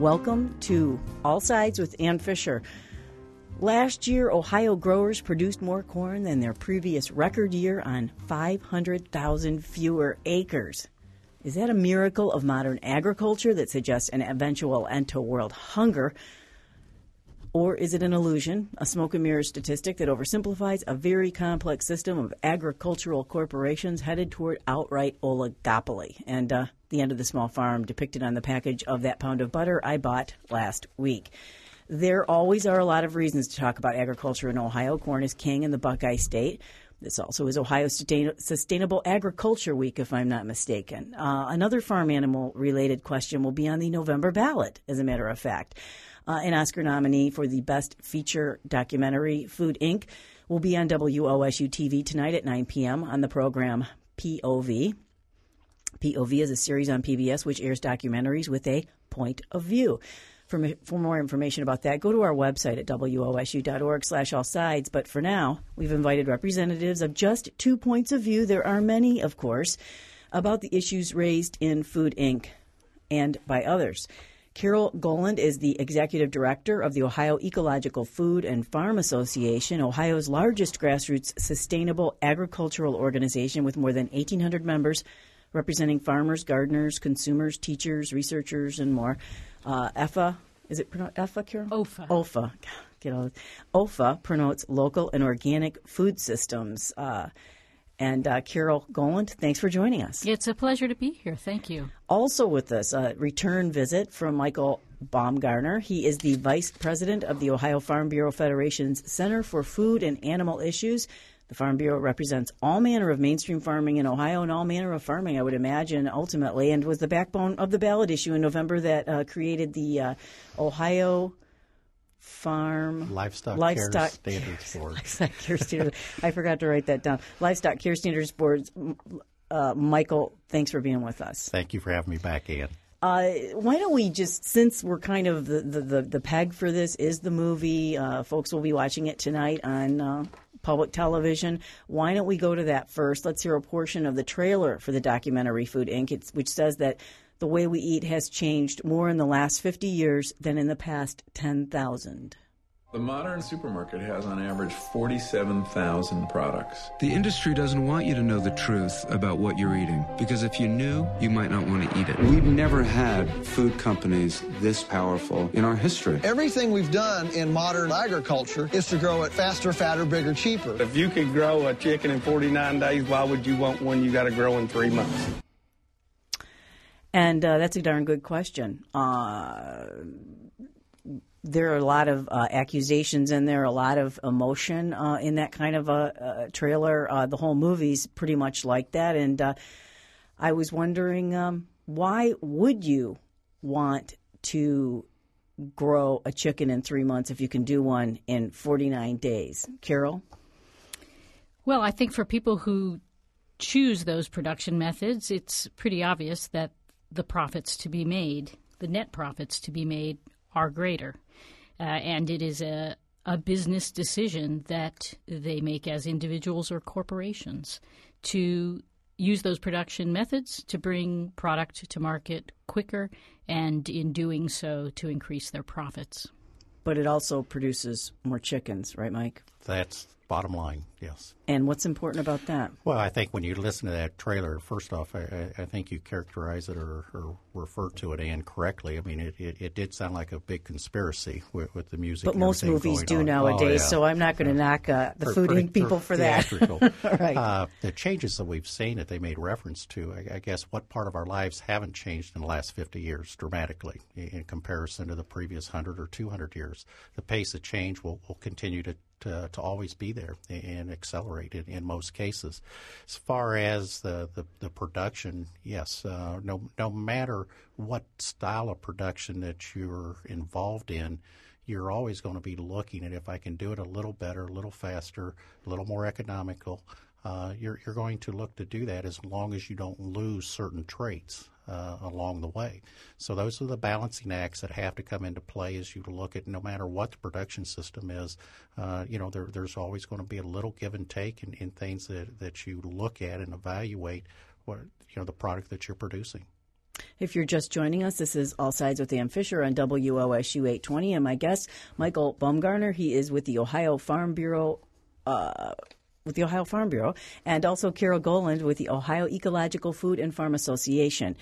Welcome to All Sides with Ann Fisher. Last year, Ohio growers produced more corn than their previous record year on 500,000 fewer acres. Is that a miracle of modern agriculture that suggests an eventual end to world hunger? Or is it an illusion, a smoke and mirror statistic that oversimplifies a very complex system of agricultural corporations headed toward outright oligopoly? And the end of the small farm depicted on the package of that pound of butter I bought last week. There always are a lot of reasons to talk about agriculture in Ohio. Corn is king in the Buckeye State. This also is Ohio Sustainable Agriculture Week, if I'm not mistaken. Another farm animal-related question will be on the November ballot, as a matter of fact. An Oscar nominee for the Best Feature Documentary, Food, Inc., will be on WOSU TV tonight at 9 p.m. on the program POV. POV is a series on PBS which airs documentaries with a point of view. For more information about that, go to our website at wosu.org/allsides. But for now, we've invited representatives of just 2 points of view. There are many, of course, about the issues raised in Food, Inc. and by others. Carol Goland is the executive director of the Ohio Ecological Food and Farm Association, Ohio's largest grassroots sustainable agricultural organization with more than 1,800 members representing farmers, gardeners, consumers, teachers, researchers, and more. EFA, is it pronounced EFA, Carol? OFA. OFA. OFA promotes local and organic food systems. And Carol Goland, thanks for joining us. It's a pleasure to be here. Thank you. Also with us, a return visit from Michael Baumgartner. He is the vice president of the Ohio Farm Bureau Federation's Center for Food and Animal Issues. The Farm Bureau represents all manner of mainstream farming in Ohio and all manner of farming, I would imagine, ultimately, and was the backbone of the ballot issue in November that created the Ohio Farm Livestock Care Standards Board. Livestock Care Standards. I forgot to write that down. Livestock Care Standards Board. Michael, thanks for being with us. Thank you for having me back, Ann. Why don't we just, since we're kind of the peg for this is the movie, folks will be watching it tonight on public television. Why don't we go to that first? Let's hear a portion of the trailer for the documentary Food, Inc., which says that the way we eat has changed more in the last 50 years than in the past 10,000. The modern supermarket has on average 47,000 products. The industry doesn't want you to know the truth about what you're eating, because if you knew, you might not want to eat it. We've never had food companies this powerful in our history. Everything we've done in modern agriculture is to grow it faster, fatter, bigger, cheaper. If you could grow a chicken in 49 days, why would you want one you got to grow in 3 months? And that's a darn good question. There are a lot of accusations in there, a lot of emotion in that kind of a trailer. The whole movie's pretty much like that. And I was wondering, why would you want to grow a chicken in 3 months if you can do one in 49 days? Carol? Well, I think for people who choose those production methods, it's pretty obvious that the profits to be made, the net profits to be made, are greater. And it is a business decision that they make as individuals or corporations to use those production methods to bring product to market quicker and in doing so to increase their profits. But it also produces more chickens, right, Mike? That's bottom line, yes. And what's important about that? Well, I think when you listen to that trailer, first off, I think you characterize it or refer to it, Ann, correctly. I mean, it did sound like a big conspiracy with the music. But and most movies do nowadays, so I'm not going to knock the Food Inc. people for that. Right. The changes that we've seen that they made reference to, I guess what part of our lives haven't changed in the last 50 years dramatically in comparison to the previous 100 or 200 years. The pace of change will continue to always be there and accelerate it in most cases. As far as the production, yes, no matter what style of production that you're involved in, you're always going to be looking at if I can do it a little better, a little faster, a little more economical. You're going to look to do that as long as you don't lose certain traits along the way. So those are the balancing acts that have to come into play as you look at no matter what the production system is. There's always going to be a little give and take in things that you look at and evaluate what the product that you're producing. If you're just joining us, this is All Sides with Ann Fisher on WOSU 820, and my guest, Michael Baumgartner. He is with the Ohio Farm Bureau, and also Carol Goland with the Ohio Ecological Food and Farm Association.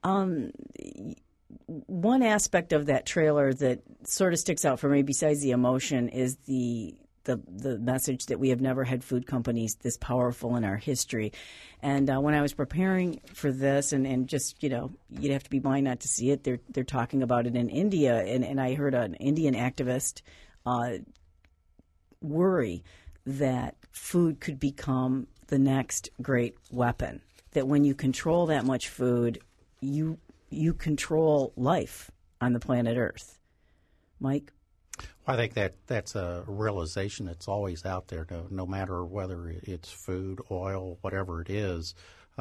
One aspect of that trailer that sort of sticks out for me, besides the emotion, is the message that we have never had food companies this powerful in our history. And when I was preparing for this, and just, you'd have to be blind not to see it, they're talking about it in India, and I heard an Indian activist worry that food could become the next great weapon, that when you control that much food, you control life on the planet Earth. Mike? Well, I think that's a realization that's always out there, no matter whether it's food, oil, whatever it is.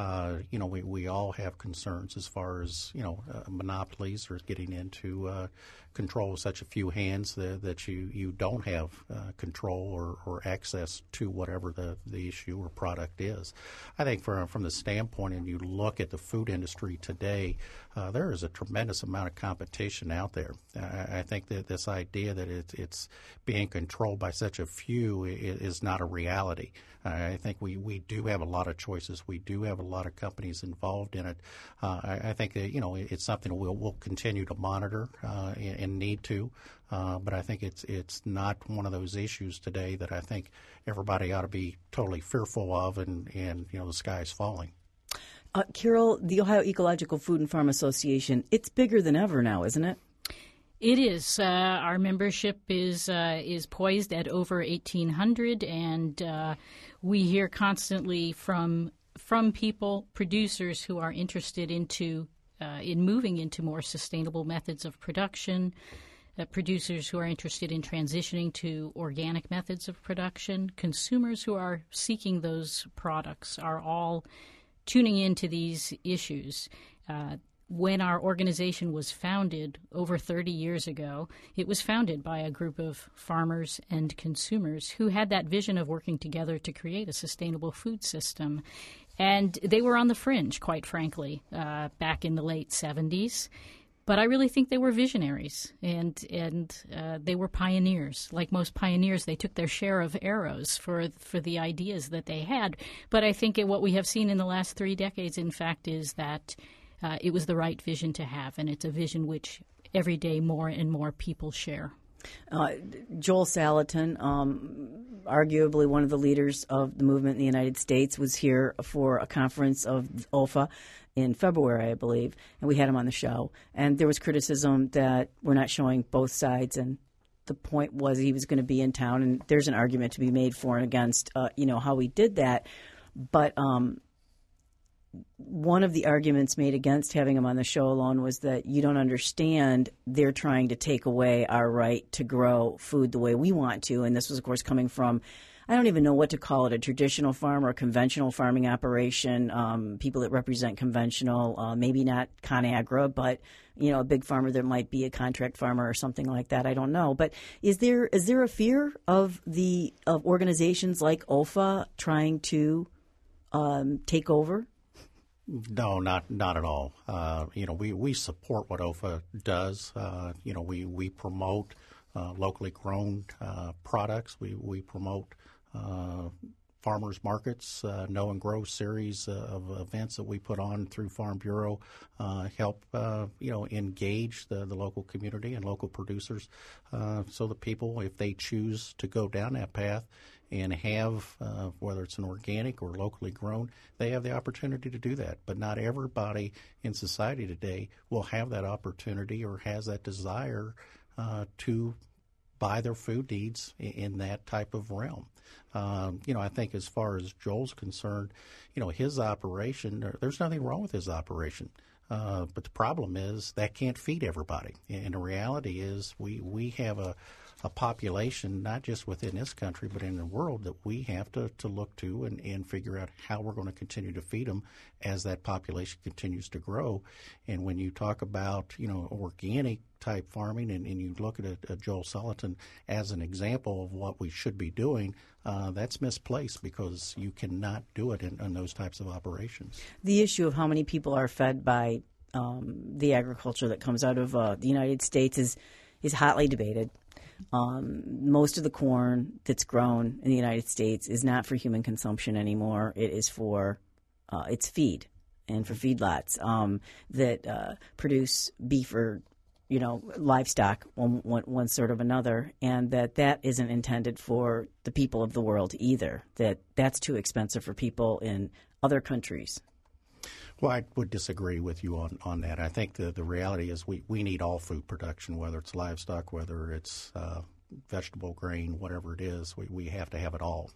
We all have concerns as far as, monopolies or getting into control of such a few hands that you don't have control or access to whatever the issue or product is. I think from the standpoint, and you look at the food industry today, there is a tremendous amount of competition out there. I think that this idea that it's being controlled by such a few is not a reality. I think we do have a lot of choices. We do have a lot of companies involved in it. I think that, it's something we'll continue to monitor and need to. But I think it's not one of those issues today that I think everybody ought to be totally fearful of and the sky's falling. Carol, the Ohio Ecological Food and Farm Association, it's bigger than ever now, isn't it? It is. Our membership is poised at over 1,800, and we hear constantly from people, producers who are interested in moving into more sustainable methods of production, producers who are interested in transitioning to organic methods of production, consumers who are seeking those products are all tuning into these issues. When our organization was founded over 30 years ago, it was founded by a group of farmers and consumers who had that vision of working together to create a sustainable food system. And they were on the fringe, quite frankly, back in the late 70s. But I really think they were visionaries, and they were pioneers. Like most pioneers, they took their share of arrows for the ideas that they had. But I think what we have seen in the last 3 decades, in fact, is that it was the right vision to have, and it's a vision which every day more and more people share. Joel Salatin, arguably one of the leaders of the movement in the United States, was here for a conference of OFA in February, I believe, and we had him on the show. And there was criticism that we're not showing both sides, and the point was he was going to be in town, and there's an argument to be made for and against, how we did that. But one of the arguments made against having him on the show alone was that you don't understand, they're trying to take away our right to grow food the way we want to. And this was, of course, coming from, I don't even know what to call it, a traditional farm or a conventional farming operation, people that represent conventional, maybe not ConAgra, but, a big farmer that might be a contract farmer or something like that. I don't know. But is there a fear of organizations like OFA trying to take over? No, not at all. We support what OFA does. We promote locally grown products. We promote farmers markets, Know and Grow series of events that we put on through Farm Bureau, help engage the local community and local producers, so that people, if they choose to go down that path and have, whether it's an organic or locally grown, they have the opportunity to do that. But not everybody in society today will have that opportunity or has that desire to buy their food needs in that type of realm. I think as far as Joel's concerned, his operation, there's nothing wrong with his operation. But the problem is that can't feed everybody. And the reality is we have a population, not just within this country, but in the world, that we have to look to and figure out how we're going to continue to feed them as that population continues to grow. And when you talk about, organic type farming and you look at Joel Salatin as an example of what we should be doing, that's misplaced because you cannot do it in those types of operations. The issue of how many people are fed by the agriculture that comes out of the United States is hotly debated. Most of the corn that's grown in the United States is not for human consumption anymore. It is for its feed and for feedlots that produce beef or livestock, one sort of another, and that isn't intended for the people of the world either. That's too expensive for people in other countries. Well, I would disagree with you on that. I think the reality is we need all food production, whether it's livestock, whether it's vegetable, grain, whatever it is. We have to have it all,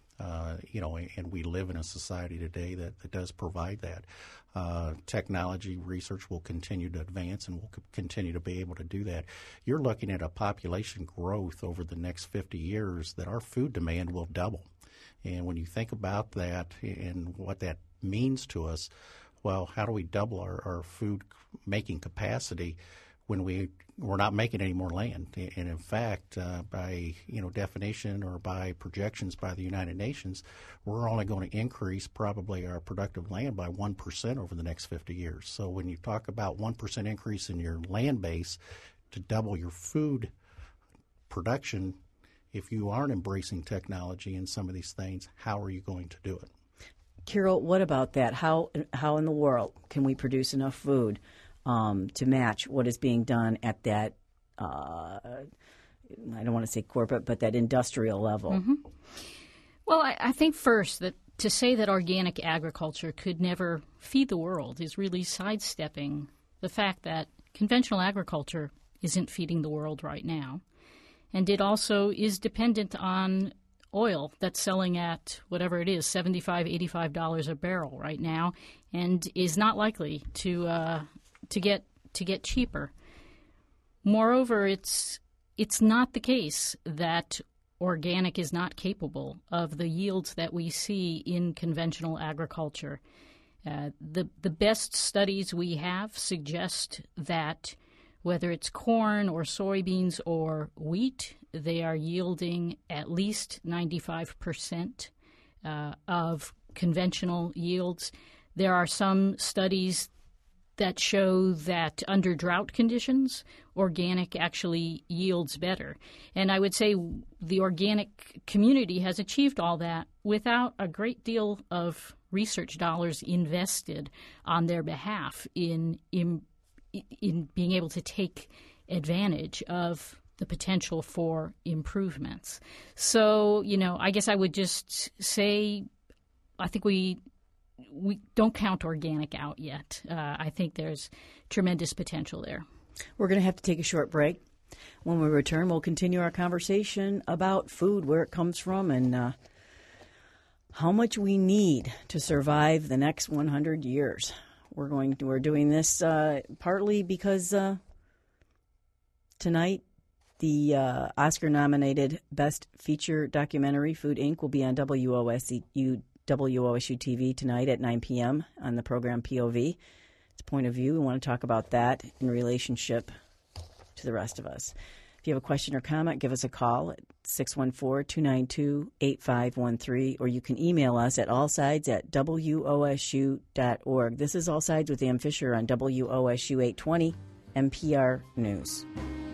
and we live in a society today that does provide that. Technology research will continue to advance, and we'll continue to be able to do that. You're looking at a population growth over the next 50 years that our food demand will double. And when you think about that and what that means to us, well, how do we double our food making capacity when we're not making any more land? And in fact, by definition or by projections by the United Nations, we're only going to increase probably our productive land by 1% over the next 50 years. So when you talk about 1% increase in your land base to double your food production, if you aren't embracing technology and some of these things, how are you going to do it? Carol, what about that? How in the world can we produce enough food to match what is being done at that, I don't want to say corporate, but that industrial level? Mm-hmm. Well, I think first that to say that organic agriculture could never feed the world is really sidestepping the fact that conventional agriculture isn't feeding the world right now. And it also is dependent on oil that's selling at whatever it is, $75, $85 a barrel right now, and is not likely to get cheaper. Moreover, it's not the case that organic is not capable of the yields that we see in conventional agriculture. The best studies we have suggest that whether it's corn or soybeans or wheat, they are yielding at least 95% of conventional yields. There are some studies that show that under drought conditions, organic actually yields better. And I would say the organic community has achieved all that without a great deal of research dollars invested on their behalf in being able to take advantage of the potential for improvements. So, I guess I would just say I think we don't count organic out yet. I think there's tremendous potential there. We're going to have to take a short break. When we return, we'll continue our conversation about food, where it comes from, and how much we need to survive the next 100 years. We're doing this partly because tonight the Oscar-nominated Best Feature Documentary, Food Inc., will be on WOSU TV tonight at 9 p.m. on the program POV. It's Point of View. We want to talk about that in relationship to the rest of us. If you have a question or comment, give us a call at 614-292-8513, or you can email us at allsides@wosu.org. This is All Sides with Ann Fisher on WOSU 820 NPR News.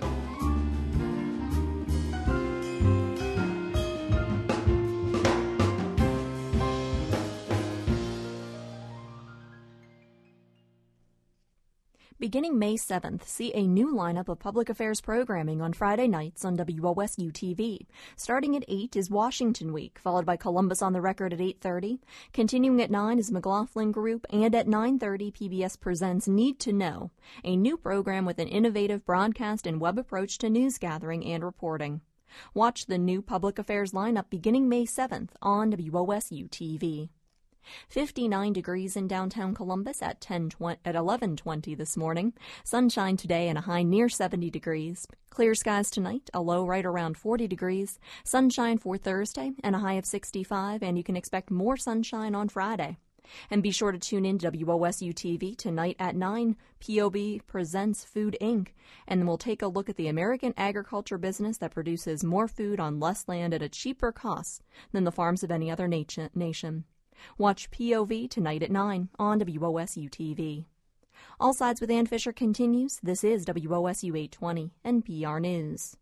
Beginning May 7th, see a new lineup of public affairs programming on Friday nights on WOSU TV. Starting at 8 is Washington Week, followed by Columbus on the Record at 8:30. Continuing at 9 is McLaughlin Group, and at 9:30 PBS presents Need to Know, a new program with an innovative broadcast and web approach to news gathering and reporting. Watch the new public affairs lineup beginning May 7th on WOSU TV. 59 degrees in downtown Columbus at 11:20 this morning. Sunshine today and a high near 70 degrees. Clear skies tonight, a low right around 40 degrees. Sunshine for Thursday and a high of 65, and you can expect more sunshine on Friday. And be sure to tune in to WOSU TV tonight at 9. POB presents Food Inc., and we'll take a look at the American agriculture business that produces more food on less land at a cheaper cost than the farms of any other nation. Watch POV tonight at 9 on WOSU TV. All Sides with Ann Fisher continues. This is WOSU 820 NPR News.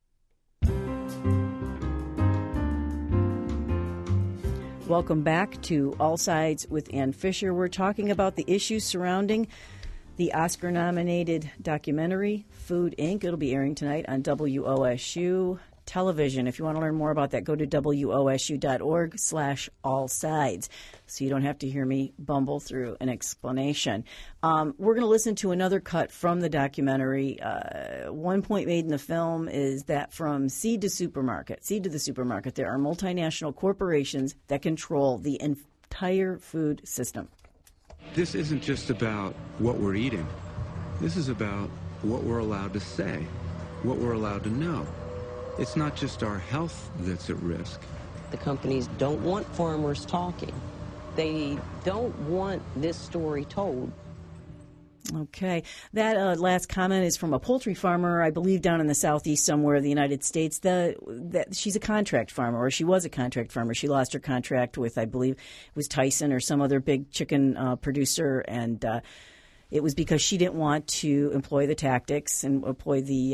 Welcome back to All Sides with Ann Fisher. We're talking about the issues surrounding the Oscar-nominated documentary, Food, Inc. It'll be airing tonight on WOSU television. If you want to learn more about that, go to wosu.org/allsides so you don't have to hear me bumble through an explanation. We're going to listen to another cut from the documentary. One point made in the film is that from seed to the supermarket, there are multinational corporations that control the entire food system. This isn't just about what we're eating. This is about what we're allowed to say, what we're allowed to know. It's not just our health that's at risk. The companies don't want farmers talking. They don't want this story told. Okay. That last comment is from a poultry farmer, I believe, down in the southeast somewhere of the United States. She's a contract farmer, or she was a contract farmer. She lost her contract with, I believe, it was Tyson or some other big chicken producer, and it was because she didn't want to employ the tactics and employ the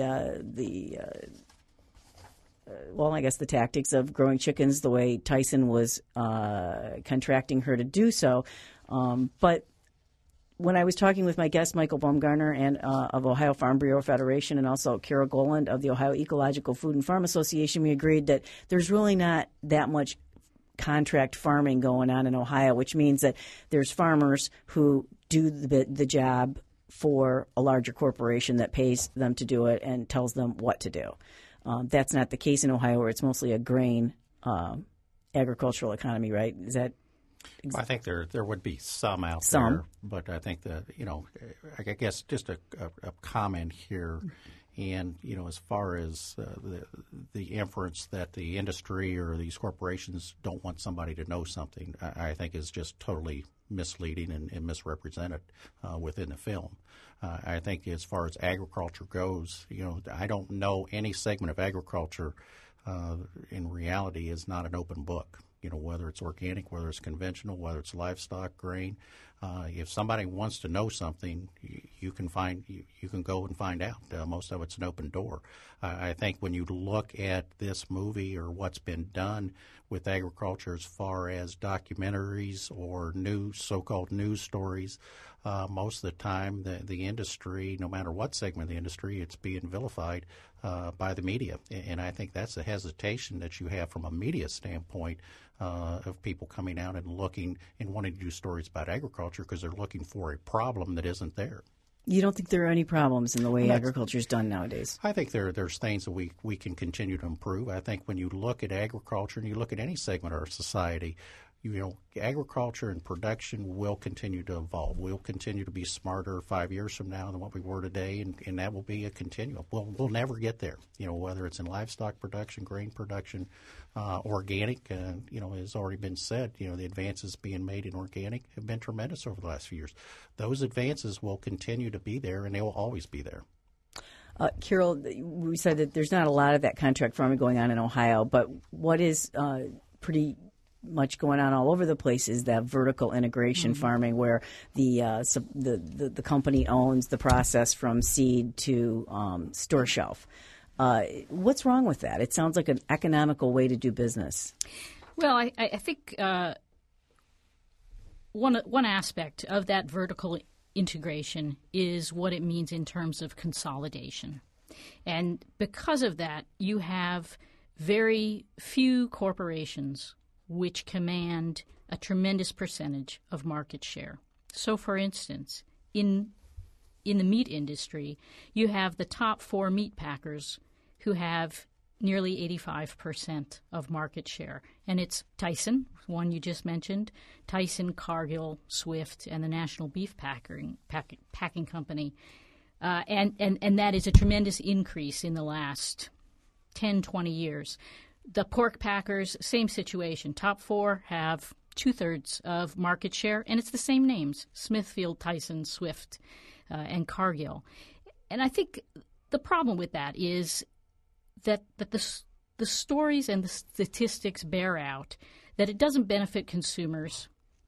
tactics of growing chickens the way Tyson was contracting her to do so. But when I was talking with my guest, Michael Baumgartner, and of Ohio Farm Bureau Federation, and also Carol Goland of the Ohio Ecological Food and Farm Association, we agreed that there's really not that much contract farming going on in Ohio, which means that there's farmers who do the job for a larger corporation that pays them to do it and tells them what to do. That's not the case in Ohio, where it's mostly a grain agricultural economy, right? Is that? Well, I think there would be some out there, but I think that, I guess just a comment here, and, as far as the inference that the industry or these corporations don't want somebody to know something, I think is just totally misleading and misrepresented within the film. I think as far as agriculture goes, I don't know any segment of agriculture in reality is not an open book. Whether it's organic, whether it's conventional, whether it's livestock, grain. If somebody wants to know something, you can go and find out. Most of it's an open door. I think when you look at this movie or what's been done with agriculture as far as documentaries or so-called news stories, most of the time the industry, no matter what segment of the industry, it's being vilified by the media. And I think that's a hesitation that you have from a media standpoint of people coming out and looking and wanting to do stories about agriculture because they're looking for a problem that isn't there. You don't think there are any problems in the way agriculture is done nowadays? I think there's things that we can continue to improve. I think when you look at agriculture and you look at any segment of our society, agriculture and production will continue to evolve. We'll continue to be smarter 5 years from now than what we were today, and that will be a continuum. We'll never get there, whether it's in livestock production, grain production, organic, has already been said, the advances being made in organic have been tremendous over the last few years. Those advances will continue to be there, and they will always be there. Carol, we said that there's not a lot of that contract farming going on in Ohio, but what is pretty much going on all over the place is that vertical integration farming, where the company owns the process from seed to store shelf. What's wrong with that? It sounds like an economical way to do business. Well, I think one aspect of that vertical integration is what it means in terms of consolidation. And because of that, you have very few corporations which command a tremendous percentage of market share. So, for instance, in the meat industry, you have the top 4 meat packers who have nearly 85% of market share. And it's Tyson, one you just mentioned, Tyson, Cargill, Swift, and the National Beef Packing Company. And that is a tremendous increase in the last 10, 20 years. The pork packers, same situation. Top 4 have 2/3 of market share, and it's the same names: Smithfield, Tyson, Swift, and Cargill. And I think the problem with that is that the stories and the statistics bear out that it doesn't benefit consumers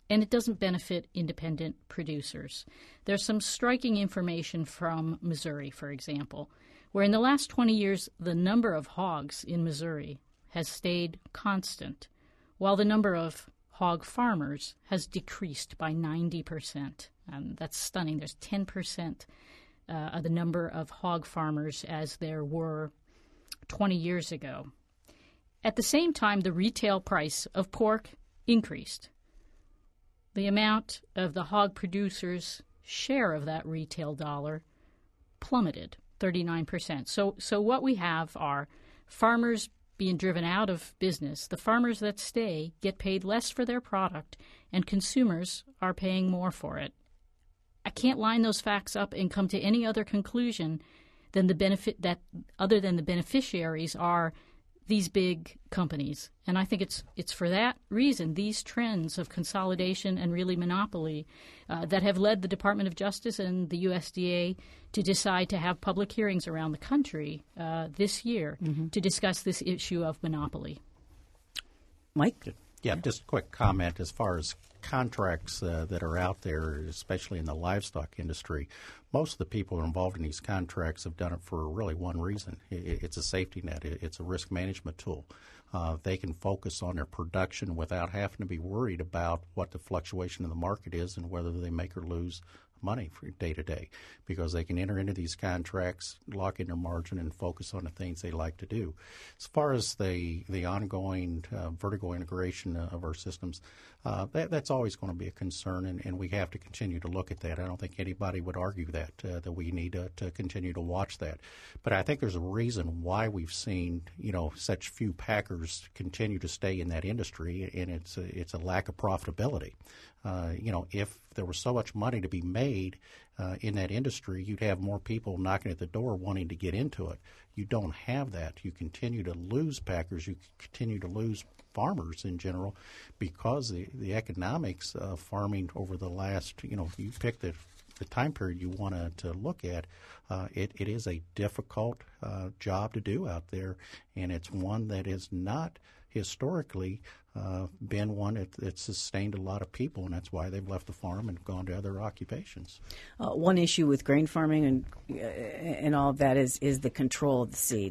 and it doesn't benefit independent producers. There's some striking information from Missouri, for example, where in the last 20 years, the number of hogs in Missouri has stayed constant, while the number of hog farmers has decreased by 90%. That's stunning. There's 10% of the number of hog farmers as there were 20 years ago. At the same time, the retail price of pork increased. The amount of the hog producers' share of that retail dollar plummeted, 39%. So what we have are farmers being driven out of business. The farmers that stay get paid less for their product, and consumers are paying more for it. I can't line those facts up and come to any other conclusion than the benefit that other than the beneficiaries are these big companies. And I think it's for that reason, these trends of consolidation and really monopoly that have led the Department of Justice and the USDA to decide to have public hearings around the country this year to discuss this issue of monopoly. Mike? Yeah, just a quick comment as far as contracts that are out there, especially in the livestock industry. Most of the people who are involved in these contracts have done it for really one reason. It's a safety net. It's a risk management tool. They can focus on their production without having to be worried about what the fluctuation in the market is and whether they make or lose money for day to day, because they can enter into these contracts, lock in their margin, and focus on the things they like to do. As far as the ongoing vertical integration of our systems, that's always going to be a concern, and we have to continue to look at that. I don't think anybody would argue that we need to continue to watch that. But I think there's a reason why we've seen such few packers continue to stay in that industry, and it's a lack of profitability. If there was so much money to be made in that industry, you'd have more people knocking at the door wanting to get into it. You don't have that. You continue to lose packers. You continue to lose farmers in general because the economics of farming over the last, you pick the time period you want to look at, it is a difficult job to do out there, and it's one that is not historically been one that sustained a lot of people, and that's why they've left the farm and gone to other occupations. One issue with grain farming and all of that is the control of the seed.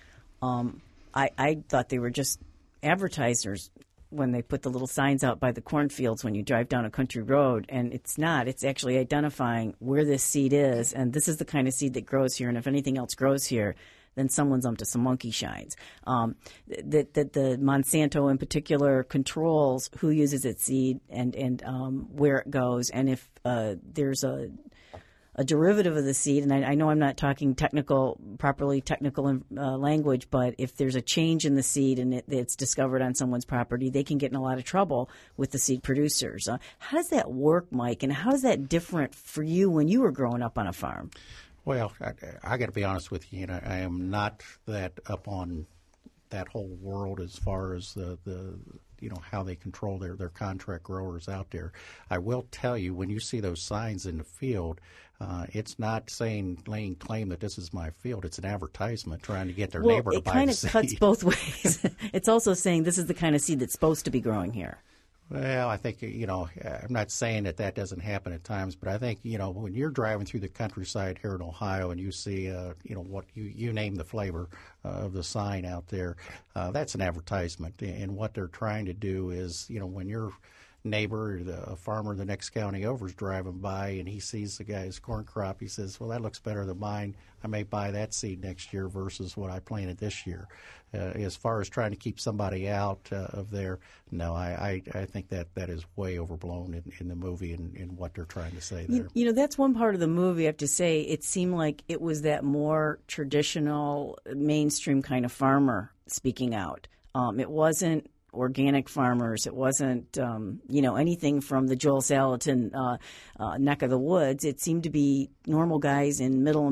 I thought they were just advertisers when they put the little signs out by the cornfields when you drive down a country road, and it's not. It's actually identifying where this seed is, and this is the kind of seed that grows here, and if anything else grows here, then someone's up to some monkey shines. That the Monsanto in particular controls who uses its seed and where it goes, and if there's a derivative of the seed, and I know I'm not talking properly technical language, but if there's a change in the seed and it's discovered on someone's property, they can get in a lot of trouble with the seed producers. How does that work, Mike, and how is that different for you when you were growing up on a farm? Well, I got to be honest with you, I am not that up on that whole world as far as the how they control their contract growers out there. I will tell you, when you see those signs in the field, it's not laying claim that this is my field. It's an advertisement trying to get their neighbor to buy the seed. Well, it kind of cuts both ways. It's also saying this is the kind of seed that's supposed to be growing here. Well, I think, I'm not saying that doesn't happen at times, but I think, when you're driving through the countryside here in Ohio and you see, what you name the flavor of the sign out there, that's an advertisement. And what they're trying to do is, when your neighbor, a farmer the next county over is driving by and he sees the guy's corn crop, he says, well, that looks better than mine. I may buy that seed next year versus what I planted this year. As far as trying to keep somebody out of there, no, I think that is way overblown in the movie and what they're trying to say there. That's one part of the movie, I have to say. It seemed like it was that more traditional, mainstream kind of farmer speaking out. It wasn't organic farmers. It wasn't, anything from the Joel Salatin neck of the woods. It seemed to be normal guys in middle,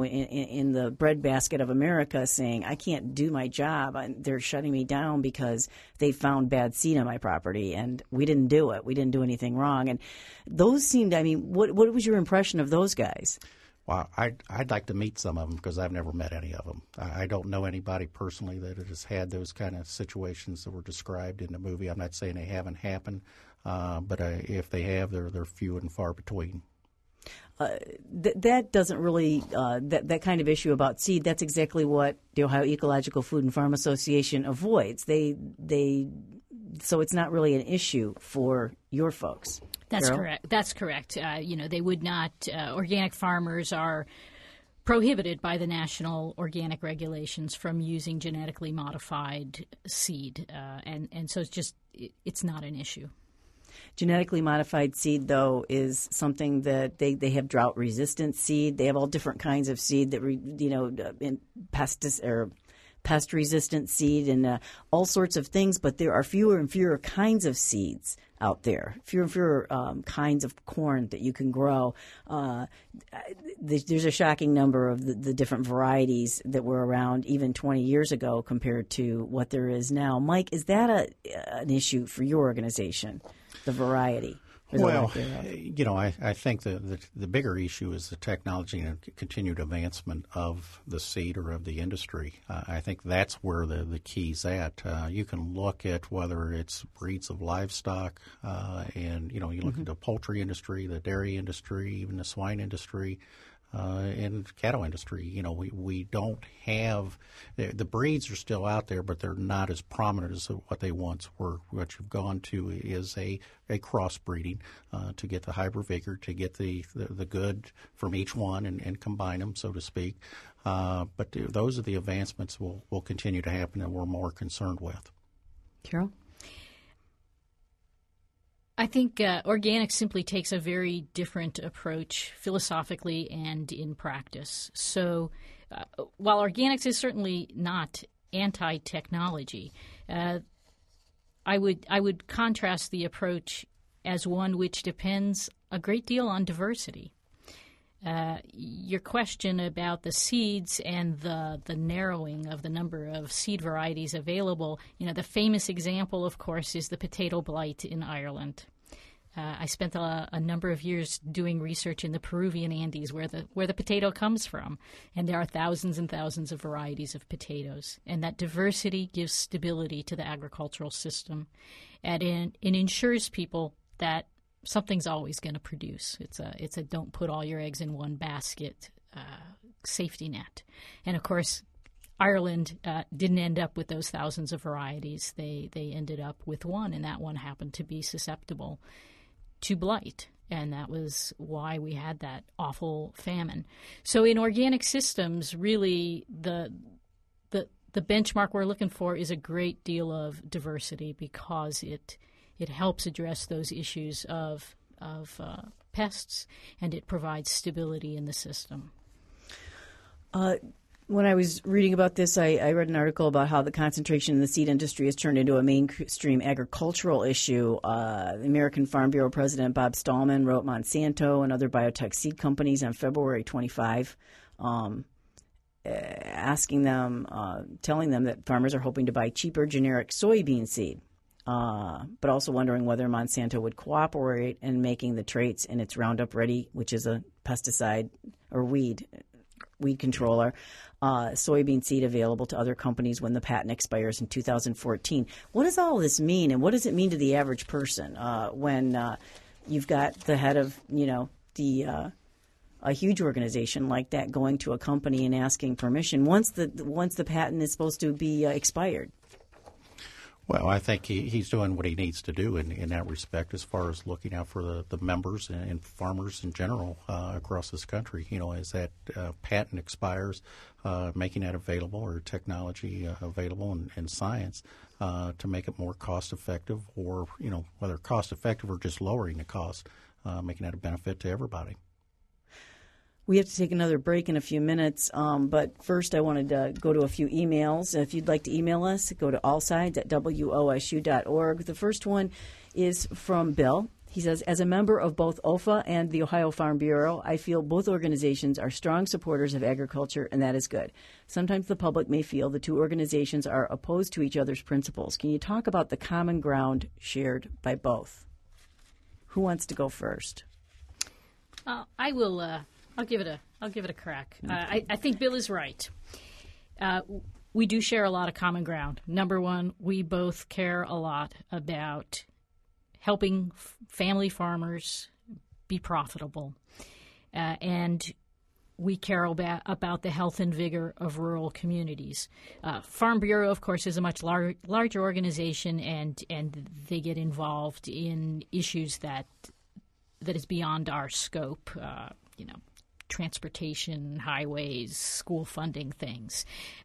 in the breadbasket of America saying, I can't do my job. They're shutting me down because they found bad seed on my property, and we didn't do it. We didn't do anything wrong. And those seemed, what was your impression of those guys? Well, I'd like to meet some of them because I've never met any of them. I don't know anybody personally that has had those kind of situations that were described in the movie. I'm not saying they haven't happened. But if they have, they're few and far between. That doesn't really that kind of issue about seed. That's exactly what the Ohio Ecological Food and Farm Association avoids. So it's not really an issue for your folks. That's Carol? correct. That's correct. They would not. Organic farmers are prohibited by the national organic regulations from using genetically modified seed, and so it's not an issue. Genetically modified seed, though, is something that they have drought-resistant seed. They have all different kinds of seed that pest-resistant seed and all sorts of things. But there are fewer and fewer kinds of seeds out there, fewer and fewer kinds of corn that you can grow. There's a shocking number of the different varieties that were around even 20 years ago compared to what there is now. Mike, is that an issue for your organization? The variety. Well, I think the bigger issue is the technology and continued advancement of the seed or of the industry. I think that's where the key's at. You can look at whether it's breeds of livestock, and you look at the poultry industry, the dairy industry, even the swine industry. And cattle industry, we don't have the breeds are still out there, but they're not as prominent as what they once were. What you've gone to is a crossbreeding to get the hybrid vigor, to get the good from each one and combine them, so to speak. But those are the advancements will continue to happen and we're more concerned with. Carol? I think organics simply takes a very different approach philosophically and in practice. So while organics is certainly not anti-technology, I would contrast the approach as one which depends a great deal on diversity. Your question about the seeds and the narrowing of the number of seed varieties available, the famous example, of course, is the potato blight in Ireland. I spent a number of years doing research in the Peruvian Andes where the potato comes from, and there are thousands and thousands of varieties of potatoes. And that diversity gives stability to the agricultural system, and it ensures people that something's always going to produce. It's a don't put all your eggs in one basket safety net. And of course, Ireland didn't end up with those thousands of varieties. They ended up with one, and that one happened to be susceptible to blight. And that was why we had that awful famine. So in organic systems, really the benchmark we're looking for is a great deal of diversity, because it helps address those issues of pests, and it provides stability in the system. When I was reading about this, I read an article about how the concentration in the seed industry has turned into a mainstream agricultural issue. The American Farm Bureau President Bob Stallman wrote Monsanto and other biotech seed companies on February 25, asking them, telling them that farmers are hoping to buy cheaper generic soybean seed, but also wondering whether Monsanto would cooperate in making the traits in its Roundup Ready, which is a pesticide or weed controller, soybean seed available to other companies when the patent expires in 2014. What does all this mean, and what does it mean to the average person when you've got the head of, a huge organization like that going to a company and asking permission once the patent is supposed to be expired? Well, I think he's doing what he needs to do in that respect, as far as looking out for the members and farmers in general across this country. As that patent expires, making that available, or technology available and science to make it more cost effective, or whether cost effective or just lowering the cost, making that a benefit to everybody. We have to take another break in a few minutes, but first I wanted to go to a few emails. If you'd like to email us, go to allsides@wosu.org. The first one is from Bill. He says, as a member of both OFA and the Ohio Farm Bureau, I feel both organizations are strong supporters of agriculture, and that is good. Sometimes the public may feel the two organizations are opposed to each other's principles. Can you talk about the common ground shared by both? Who wants to go first? I will. I'll give it a crack. I think Bill is right. We do share a lot of common ground. Number one, we both care a lot about helping family farmers be profitable. And we care about the health and vigor of rural communities. Farm Bureau, of course, is a much larger organization, and they get involved in issues that is beyond our scope, transportation, highways, school funding things.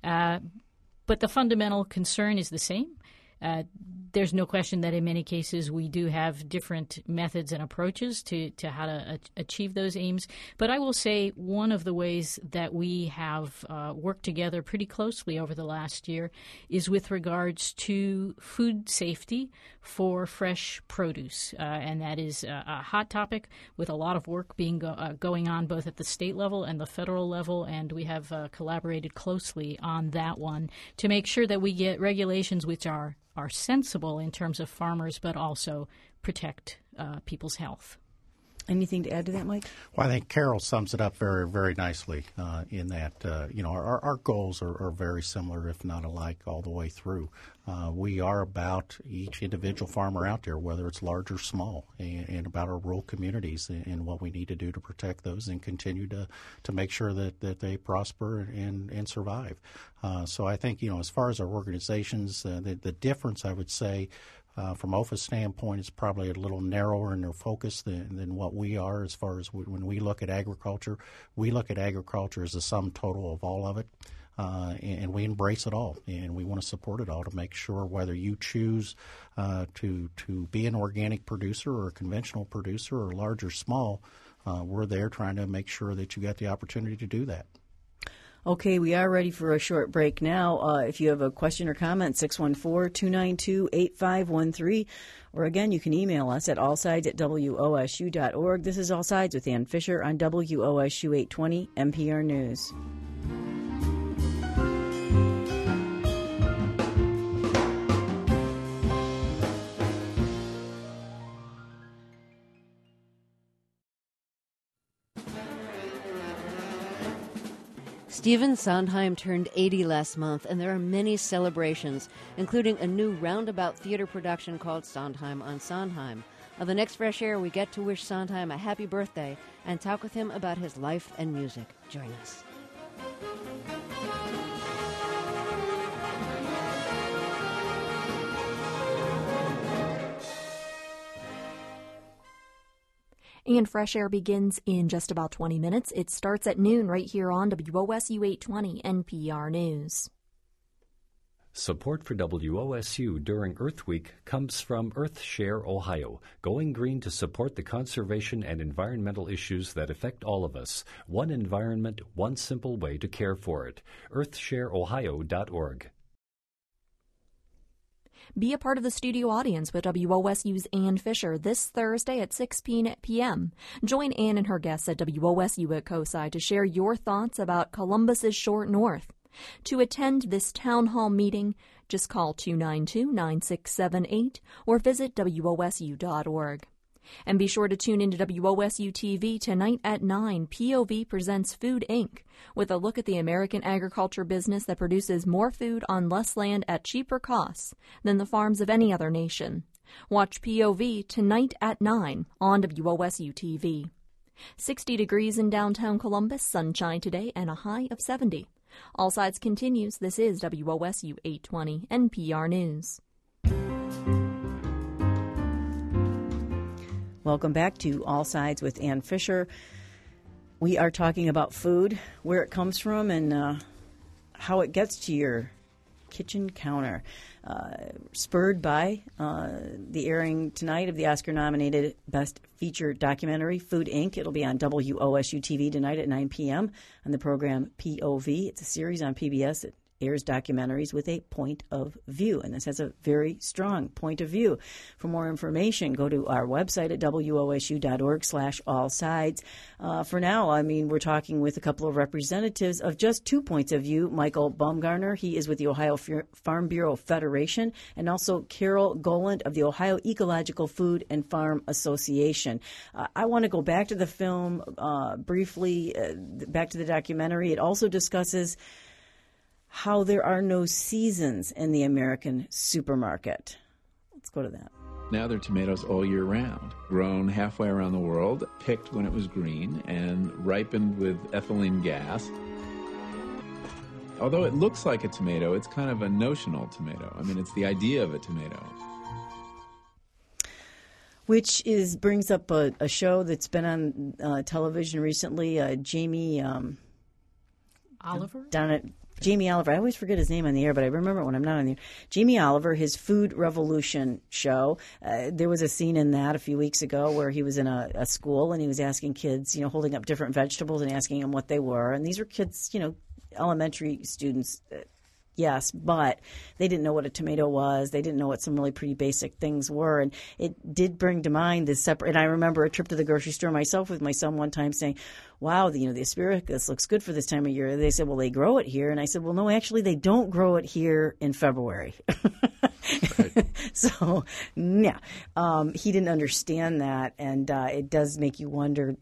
But the fundamental concern is the same. There's no question that in many cases we do have different methods and approaches to how to achieve those aims. But I will say one of the ways that we have worked together pretty closely over the last year is with regards to food safety for fresh produce. And that is a hot topic with a lot of work being going on both at the state level and the federal level. And we have collaborated closely on that one to make sure that we get regulations which are sensible in terms of farmers, but also protect people's health. Anything to add to that, Mike? Well, I think Carol sums it up very, very nicely in that, our goals are very similar, if not alike, all the way through. We are about each individual farmer out there, whether it's large or small, and about our rural communities and what we need to do to protect those and continue to make sure that they prosper and survive. So I think, as far as our organizations, the difference, I would say, from OFA's standpoint, it's probably a little narrower in their focus than what we are as far as when we look at agriculture. We look at agriculture as the sum total of all of it, and we embrace it all, and we want to support it all to make sure whether you choose to be an organic producer or a conventional producer or large or small, we're there trying to make sure that you got the opportunity to do that. Okay, we are ready for a short break now. If you have a question or comment, 614-292-8513. Or again, you can email us at allsides@wosu.org. This is All Sides with Ann Fisher on WOSU 820 NPR News. Stephen Sondheim turned 80 last month, and there are many celebrations, including a new roundabout theater production called Sondheim on Sondheim. On the next Fresh Air, we get to wish Sondheim a happy birthday and talk with him about his life and music. Join us. And Fresh Air begins in just about 20 minutes. It starts at noon right here on WOSU 820 NPR News. Support for WOSU during Earth Week comes from EarthShare Ohio, going green to support the conservation and environmental issues that affect all of us. One environment, one simple way to care for it. EarthShareOhio.org. Be a part of the studio audience with WOSU's Ann Fisher this Thursday at 6 p.m. Join Ann and her guests at WOSU at COSI to share your thoughts about Columbus's short north. To attend this town hall meeting, just call 292-9678 or visit WOSU.org. And be sure to tune into WOSU TV tonight at 9. POV presents Food Inc. with a look at the American agriculture business that produces more food on less land at cheaper costs than the farms of any other nation. Watch POV tonight at 9 on WOSU TV. 60 degrees in downtown Columbus, sunshine today, and a high of 70. All Sides continues. This is WOSU 820 NPR News. Welcome back to All Sides with Ann Fisher. We are talking about food, where it comes from, and how it gets to your kitchen counter. Spurred by the airing tonight of the Oscar-nominated Best Feature Documentary, Food Inc. It'll be on WOSU TV tonight at 9 p.m. on the program POV. It's a series on PBS that airs documentaries with a point of view, and this has a very strong point of view. For more information, go to our website at wosu.org/allsides. For now, we're talking with a couple of representatives of just two points of view. Michael Baumgartner, he is with the Ohio Farm Bureau Federation, and also Carol Goland of the Ohio Ecological Food and Farm Association. I want to go back to the film briefly, back to the documentary. It also discusses how there are no seasons in the American supermarket. Let's go to that. Now they're tomatoes all year round, grown halfway around the world, picked when it was green, and ripened with ethylene gas. Although it looks like a tomato, it's kind of a notional tomato. I mean, it's the idea of a tomato. Which brings up a show that's been on television recently. Jamie Oliver? Jamie Oliver. I always forget his name on the air, but I remember it when I'm not on the air. Jamie Oliver, his Food Revolution show. There was a scene in that a few weeks ago where he was in a school and he was asking kids, holding up different vegetables and asking them what they were. And these were kids, elementary students. Yes, but they didn't know what a tomato was. They didn't know what some really pretty basic things were. And it did bring to mind this separate. And I remember a trip to the grocery store myself with my son one time saying, wow, the asparagus looks good for this time of year. They said, well, they grow it here. And I said, well, no, actually, they don't grow it here in February. Right. So, yeah, he didn't understand that. And it does make you wonder,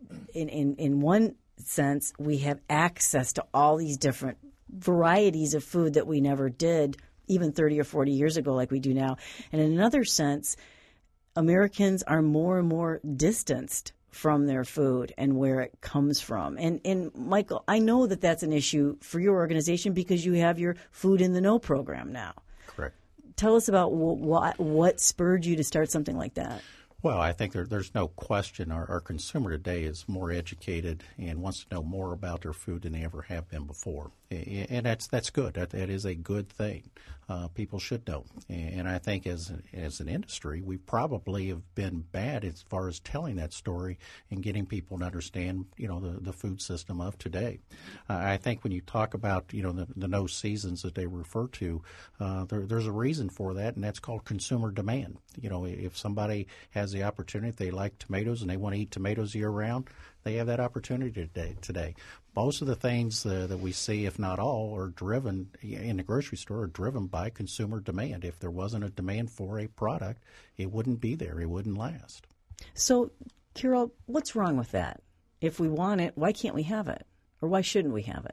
in one sense, we have access to all these different varieties of food that we never did even 30 or 40 years ago like we do now. And in another sense, Americans are more and more distanced from their food and where it comes from. And Michael, I know that that's an issue for your organization because you have your Food in the Know program now. Correct. Tell us about what spurred you to start something like that. Well, I think there's no question our consumer today is more educated and wants to know more about their food than they ever have been before. And that's good. That is a good thing. People should know. And I think as an industry, we probably have been bad as far as telling that story and getting people to understand, the food system of today. I think when you talk about, the no seasons that they refer to, there's a reason for that, and that's called consumer demand. If somebody has the opportunity, if they like tomatoes and they want to eat tomatoes year-round, they have that opportunity today. Most of the things that we see, if not all, are driven in the grocery store, are driven by consumer demand. If there wasn't a demand for a product, it wouldn't be there. It wouldn't last. So, Carol, what's wrong with that? If we want it, why can't we have it? Or why shouldn't we have it?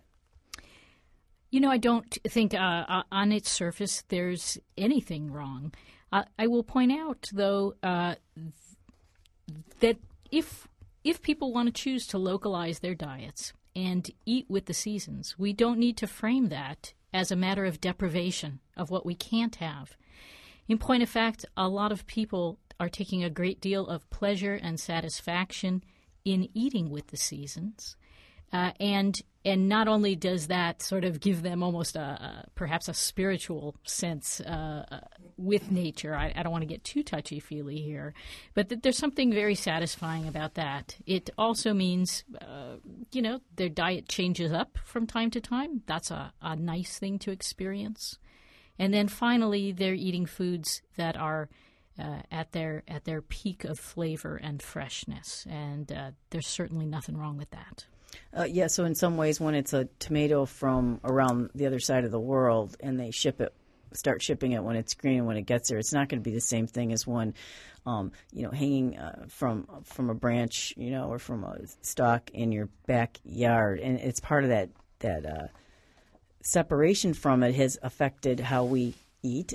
I don't think on its surface there's anything wrong. I will point out, though, that if people want to choose to localize their diets and eat with the seasons, we don't need to frame that as a matter of deprivation of what we can't have. In point of fact, a lot of people are taking a great deal of pleasure and satisfaction in eating with the seasons. And not only does that sort of give them almost perhaps a spiritual sense with nature. I don't want to get too touchy-feely here, but there's something very satisfying about that. It also means, their diet changes up from time to time. That's a nice thing to experience. And then finally, they're eating foods that are at their peak of flavor and freshness, and there's certainly nothing wrong with that. So in some ways, when it's a tomato from around the other side of the world and they start shipping it when it's green and when it gets there, it's not going to be the same thing as one, hanging from a branch, or from a stalk in your backyard. And it's part of that separation from it has affected how we eat.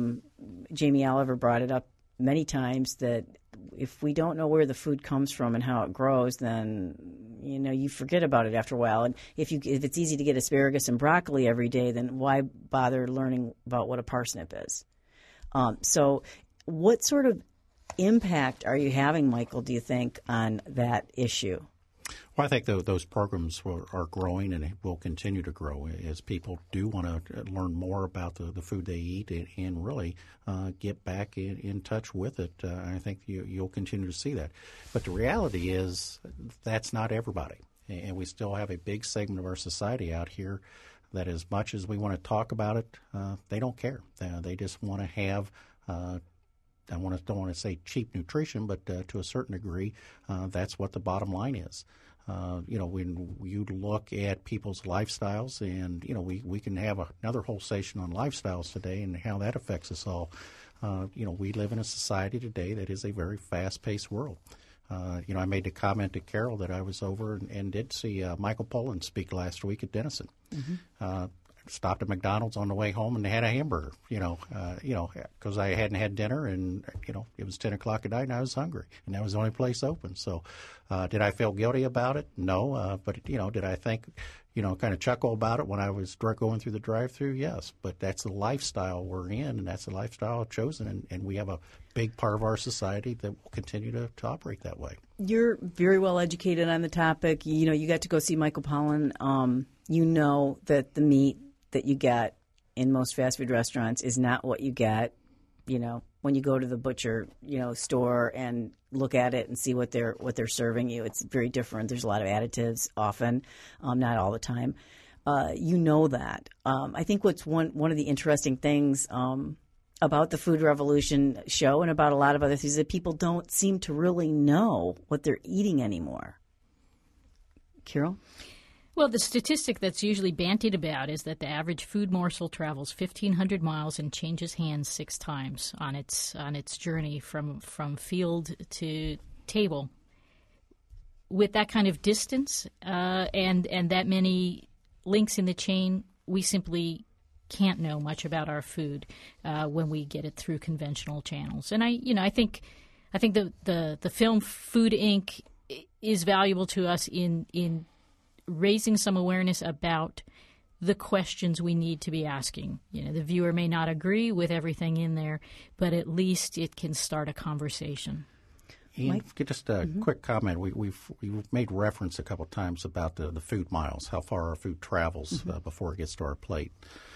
Jamie Oliver brought it up many times that if we don't know where the food comes from and how it grows, then you forget about it after a while. And if it's easy to get asparagus and broccoli every day, then why bother learning about what a parsnip is? So what sort of impact are you having, Michael, do you think, on that issue? Well, I think those programs are growing and will continue to grow as people do want to learn more about the food they eat and really get back in touch with it. I think you'll continue to see that. But the reality is that's not everybody. And we still have a big segment of our society out here that as much as we want to talk about it, they don't care. They just want to have don't want to say cheap nutrition, but to a certain degree, that's what the bottom line is. When you look at people's lifestyles, and, we can have another whole session on lifestyles today and how that affects us all. We live in a society today that is a very fast-paced world. I made the comment to Carol that I was over and did see Michael Pollan speak last week at Denison. Mm-hmm. stopped at McDonald's on the way home and had a hamburger, because I hadn't had dinner and, it was 10 o'clock at night and I was hungry and that was the only place open. So did I feel guilty about it? No. But, did I think, kind of chuckle about it when I was going through the drive-through? Yes. But that's the lifestyle we're in, and that's the lifestyle I've chosen. And we have a big part of our society that will continue to operate that way. You're very well educated on the topic. You got to go see Michael Pollan. You know that the meat that you get in most fast food restaurants is not what you get, when you go to the butcher, store and look at it and see what they're serving you. It's very different. There's a lot of additives often, not all the time. You know that. I think what's one of the interesting things about the Food Revolution show and about a lot of other things is that people don't seem to really know what they're eating anymore. Carol? Well, the statistic that's usually bantied about is that the average food morsel travels 1,500 miles and changes hands 6 times on its journey from field to table. With that kind of distance and that many links in the chain, we simply can't know much about our food when we get it through conventional channels. And I think the film Food Inc. is valuable to us in raising some awareness about the questions we need to be asking. The viewer may not agree with everything in there, but at least it can start a conversation. Ian, just a quick comment. We've made reference a couple of times about the food miles, how far our food travels before it gets to our plate.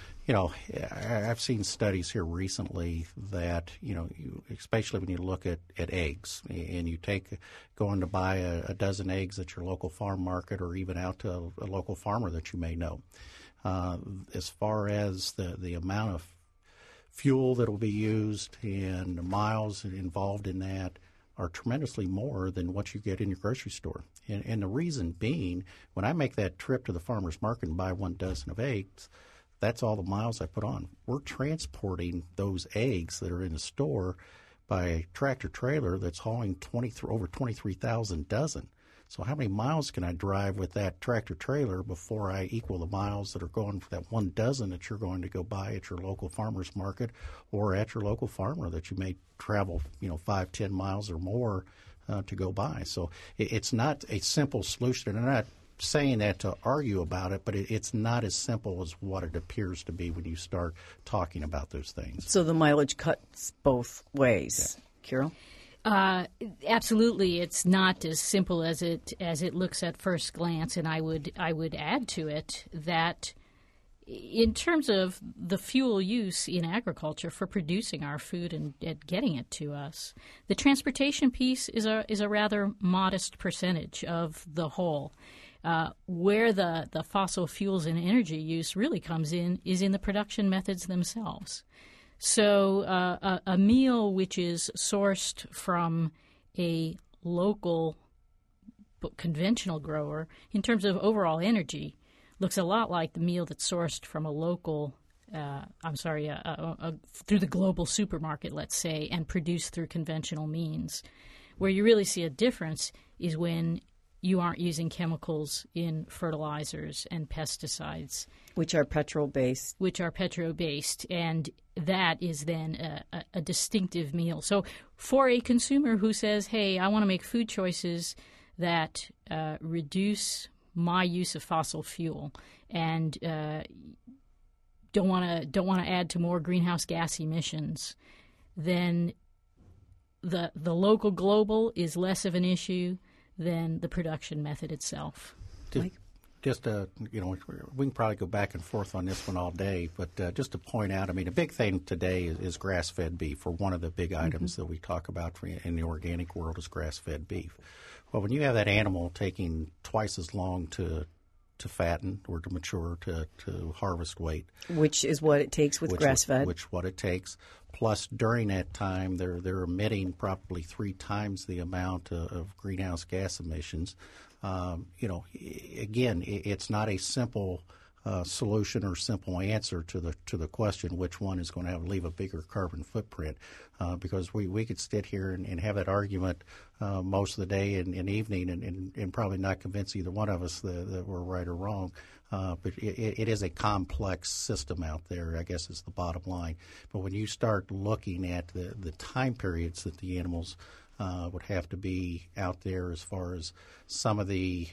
I've seen studies here recently that, especially when you look at eggs and you going to buy a dozen eggs at your local farm market or even out to a local farmer that you may know. As far as the amount of fuel that will be used and the miles involved in that are tremendously more than what you get in your grocery store. And the reason being, when I make that trip to the farmer's market and buy 1 dozen of eggs, that's all the miles I put on. We're transporting those eggs that are in the store by a tractor trailer that's hauling over 23,000 dozen. So how many miles can I drive with that tractor trailer before I equal the miles that are going for that 1 dozen that you're going to go buy at your local farmer's market or at your local farmer that you may travel, 5-10 miles or more to go buy? So it's not a simple solution. And I'm not saying that to argue about it, but it's not as simple as what it appears to be when you start talking about those things. So the mileage cuts both ways. Yeah. Carol? Absolutely, it's not as simple as it looks at first glance, and I would add to it that in terms of the fuel use in agriculture for producing our food and getting it to us, the transportation piece is a rather modest percentage of the whole. Where the fossil fuels and energy use really comes in is in the production methods themselves. So a meal which is sourced from a local conventional grower, in terms of overall energy, looks a lot like the meal that's sourced from a local, through the global supermarket, let's say, and produced through conventional means. Where you really see a difference is when you aren't using chemicals in fertilizers and pesticides. Which are petrol-based. And that is then a distinctive meal. So for a consumer who says, hey, I want to make food choices that reduce my use of fossil fuel and don't want to add to more greenhouse gas emissions, then the local global is less of an issue than the production method itself. We can probably go back and forth on this one all day, but just to point out, a big thing today is grass-fed beef, or one of the big items that we talk about in the organic world is grass-fed beef. Well, when you have that animal taking twice as long to fatten or to mature to harvest weight, which is what it takes with grass-fed, what it takes. Plus, during that time, they're emitting probably 3 times the amount of greenhouse gas emissions. Again, it's not a simple solution or simple answer to the question which one is going to leave a bigger carbon footprint, because we could sit here and have that argument most of the day and evening and probably not convince either one of us that we're right or wrong. But it is a complex system out there, I guess, is the bottom line. But when you start looking at the time periods that the animals would have to be out there, as far as some of the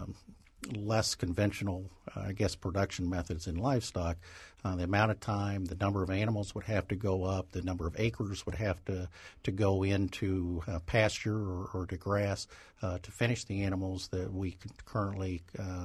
less conventional, production methods in livestock, the amount of time, the number of animals would have to go up, the number of acres would have to go into pasture or to grass to finish the animals that we currently,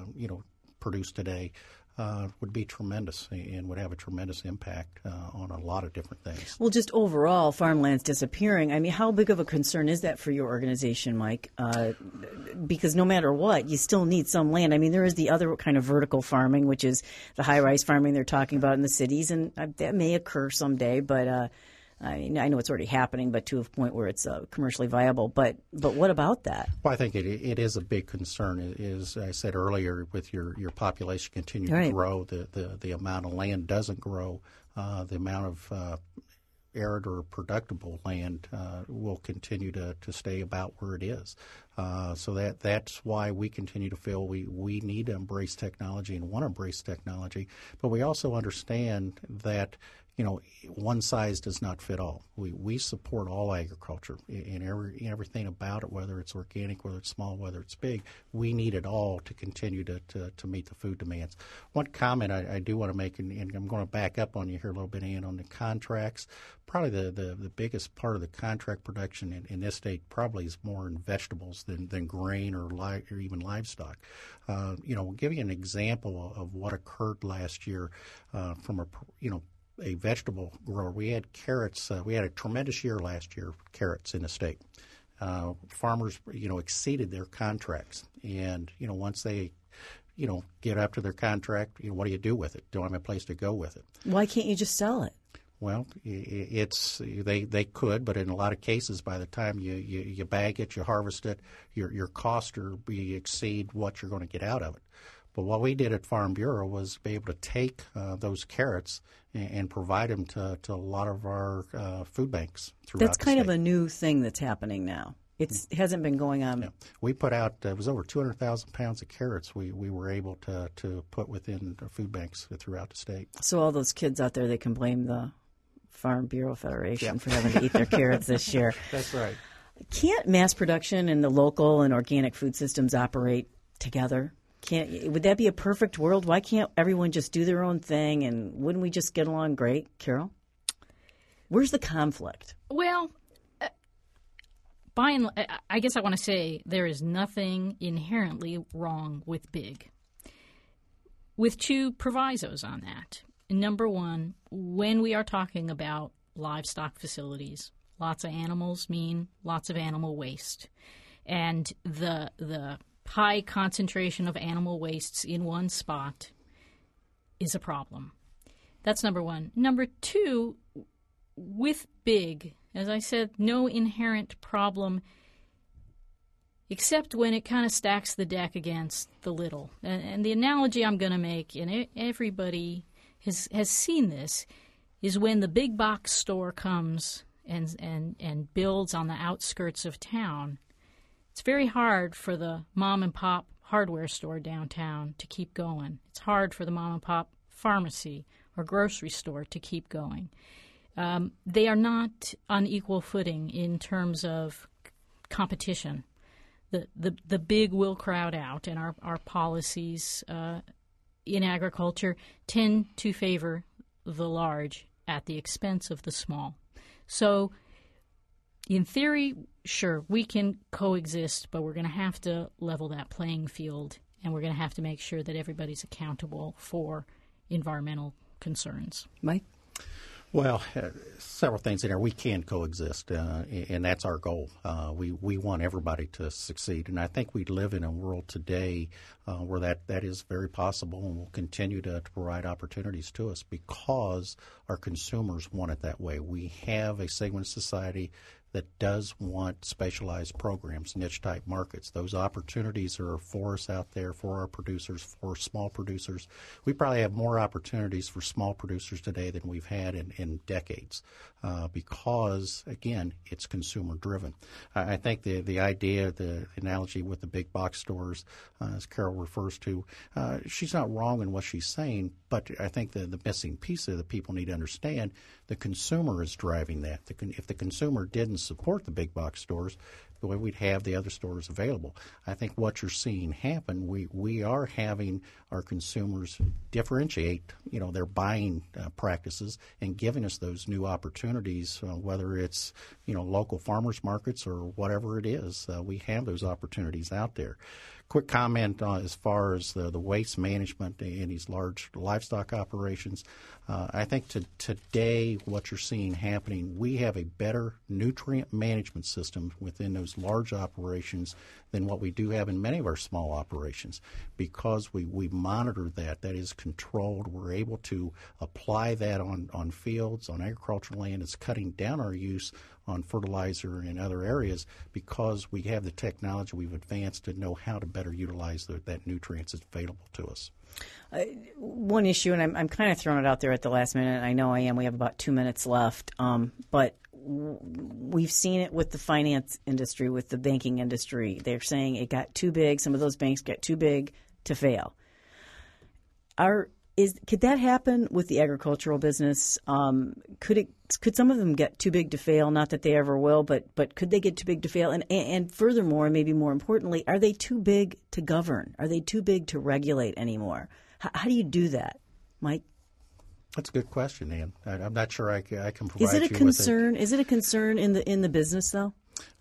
produce today, would be tremendous and would have a tremendous impact on a lot of different things. Well, just overall, farmland's disappearing. I mean, how big of a concern is that for your organization, Mike? Because no matter what, you still need some land. I mean, there is the other kind of vertical farming, which is the high-rise farming they're talking about in the cities, and that may occur someday, but I know it's already happening, but to a point where it's commercially viable. But what about that? Well, I think it is a big concern. As I said earlier, with your population continuing to grow, the amount of land doesn't grow. The amount of arid or productible land will continue to stay about where it is. So that's why we continue to feel we need to embrace technology and want to embrace technology. But we also understand that one size does not fit all. We support all agriculture and everything about it, whether it's organic, whether it's small, whether it's big. We need it all to continue to meet the food demands. One comment I do want to make, and I'm going to back up on you here a little bit, Ann, on the contracts. Probably the biggest part of the contract production in this state probably is more in vegetables than grain or even livestock. We'll give you an example of what occurred last year from a vegetable grower. We had carrots. We had a tremendous year last year, carrots in the state. Farmers, exceeded their contracts. And, once they, get up to their contract, what do you do with it? Don't have a place to go with it. Why can't you just sell it? Well, they could, but in a lot of cases, by the time you bag it, you harvest it, your cost exceed what you're going to get out of it. But what we did at Farm Bureau was be able to take those carrots and provide them to a lot of our food banks throughout the state. That's kind of a new thing that's happening now. It hasn't been going on. Yeah. We put out, it was over 200,000 pounds of carrots we were able to put within our food banks throughout the state. So all those kids out there, they can blame the Farm Bureau Federation for having to eat their carrots this year. That's right. Can't mass production and the local and organic food systems operate together? Would that be a perfect world? Why can't everyone just do their own thing, and wouldn't we just get along great? Carol? Where's the conflict? Well, I guess I want to say there is nothing inherently wrong with big, with two provisos on that. Number one, when we are talking about livestock facilities, lots of animals mean lots of animal waste. And the high concentration of animal wastes in one spot is a problem. That's number one. Number two, with big, as I said, no inherent problem except when it kind of stacks the deck against the little. And the analogy I'm going to make, and everybody has seen this, is when the big box store comes and builds on the outskirts of town. It's very hard for the mom-and-pop hardware store downtown to keep going. It's hard for the mom-and-pop pharmacy or grocery store to keep going. They are not on equal footing in terms of competition. The big will crowd out, and our policies in agriculture tend to favor the large at the expense of the small. So in theory, sure, we can coexist, but we're going to have to level that playing field, and we're going to have to make sure that everybody's accountable for environmental concerns. Mike? Well, several things in there. We can coexist, and that's our goal. We want everybody to succeed, and I think we live in a world today where that is very possible and will continue to provide opportunities to us because our consumers want it that way. We have a segment of society that does want specialized programs, niche-type markets. Those opportunities are for us out there, for our producers, for small producers. We probably have more opportunities for small producers today than we've had in decades because, again, it's consumer-driven. I think the idea, the analogy with the big box stores, as Carol refers to, she's not wrong in what she's saying, but I think the missing piece that people need to understand, the consumer is driving that. If the consumer didn't support the big box stores, the way we'd have the other stores available. I think what you're seeing happen, we are having our consumers differentiate, their buying practices and giving us those new opportunities, whether it's, local farmers markets or whatever it is. We have those opportunities out there. Quick comment as far as the waste management in these large livestock operations. I think today what you're seeing happening, we have a better nutrient management system within those large operations than what we do have in many of our small operations because we monitor that. That is controlled. We're able to apply that on fields, on agricultural land. It's cutting down our use on fertilizer in other areas because we have the technology we've advanced to know how to better utilize that nutrients that's available to us. One issue, and I'm kind of throwing it out there at the last minute. I know I am. We have about 2 minutes left. But we've seen it with the finance industry, with the banking industry. They're saying it got too big. Some of those banks got too big to fail. Could that happen with the agricultural business? Could some of them get too big to fail? Not that they ever will, but could they get too big to fail? And furthermore, maybe more importantly, are they too big to govern? Are they too big to regulate anymore? How do you do that, Mike? That's a good question, Ann. I'm not sure I can provide you with it. Is it a concern in the business, though?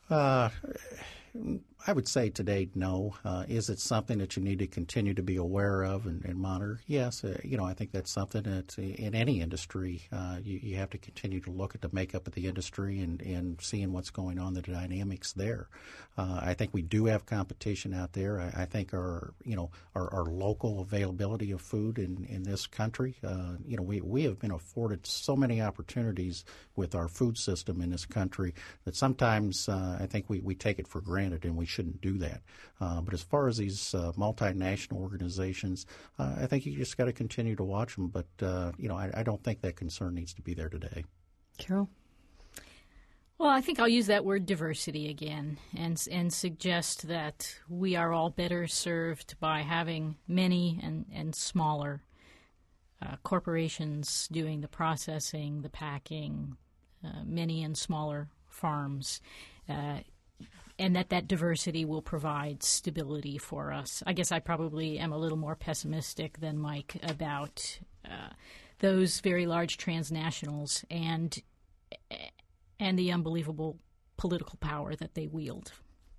I would say today, no. Is it something that you need to continue to be aware of and monitor? Yes. I think that's something that in any industry you have to continue to look at the makeup of the industry and seeing what's going on, the dynamics there. I think we do have competition out there. I think our local availability of food in this country, we have been afforded so many opportunities with our food system in this country that sometimes I think we take it for granted and we shouldn't do that. But as far as these multinational organizations, I think you just got to continue to watch them. But, I don't think that concern needs to be there today. Carol? Well, I think I'll use that word diversity again and suggest that we are all better served by having many and smaller corporations doing the processing, the packing, many and smaller farms, and that diversity will provide stability for us. I guess I probably am a little more pessimistic than Mike about those very large transnationals and the unbelievable political power that they wield.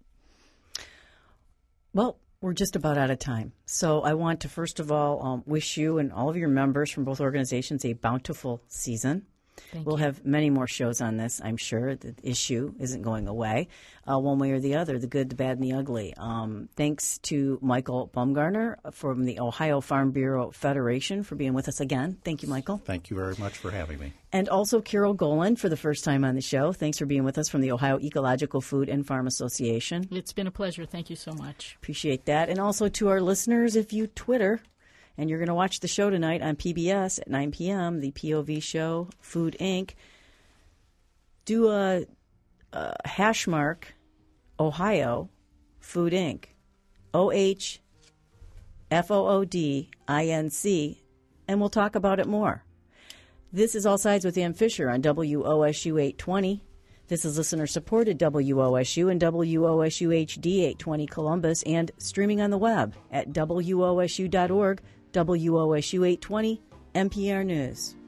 Well, we're just about out of time. So I want to first of all wish you and all of your members from both organizations a bountiful season. We'll have many more shows on this, I'm sure. The issue isn't going away one way or the other, the good, the bad, and the ugly. Thanks to Michael Baumgartner from the Ohio Farm Bureau Federation for being with us again. Thank you, Michael. Thank you very much for having me. And also Carol Golan for the first time on the show. Thanks for being with us from the Ohio Ecological Food and Farm Association. It's been a pleasure. Thank you so much. Appreciate that. And also to our listeners, if you Twitter and you're going to watch the show tonight on PBS at 9 p.m., the POV show, Food Inc., do a hash mark Ohio Food Inc., OHFOODINC, and we'll talk about it more. This is All Sides with Ann Fisher on WOSU 820. This is listener-supported WOSU and WOSU HD 820 Columbus and streaming on the web at WOSU.org, WOSU 820, NPR News.